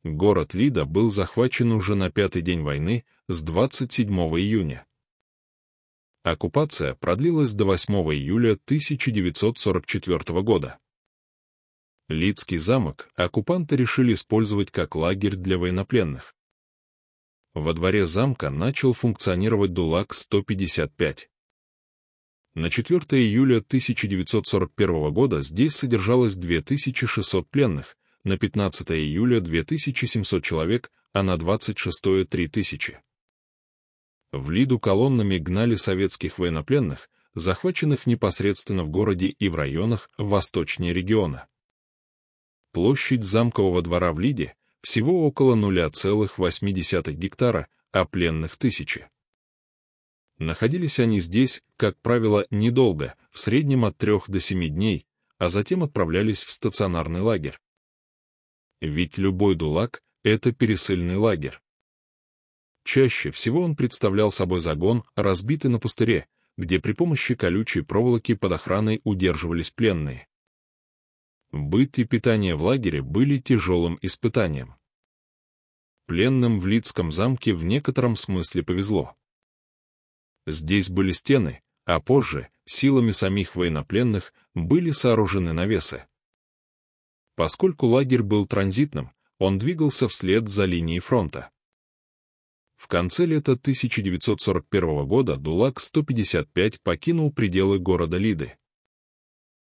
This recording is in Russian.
Город Лида был захвачен уже на пятый день войны, с 27 июня. Оккупация продлилась до 8 июля 1944 года. Лидский замок оккупанты решили использовать как лагерь для военнопленных. Во дворе замка начал функционировать ДУЛАГ-155. На 4 июля 1941 года здесь содержалось 2600 пленных, на 15 июля 2700 человек, а на 26 — 3000. В Лиду колоннами гнали советских военнопленных, захваченных непосредственно в городе и в районах восточнее региона. Площадь замкового двора в Лиде всего около 0,8 гектара, а пленных — 1000. Находились они здесь, как правило, недолго, в среднем от 3 до 7 дней, а затем отправлялись в стационарный лагерь. Ведь любой ДУЛАГ — это пересыльный лагерь. Чаще всего он представлял собой загон, разбитый на пустыре, где при помощи колючей проволоки под охраной удерживались пленные. Быт и питание в лагере были тяжелым испытанием. Пленным в Лидском замке в некотором смысле повезло. Здесь были стены, а позже, силами самих военнопленных, были сооружены навесы. Поскольку лагерь был транзитным, он двигался вслед за линией фронта. В конце лета 1941 года ДУЛАГ-155 покинул пределы города Лиды.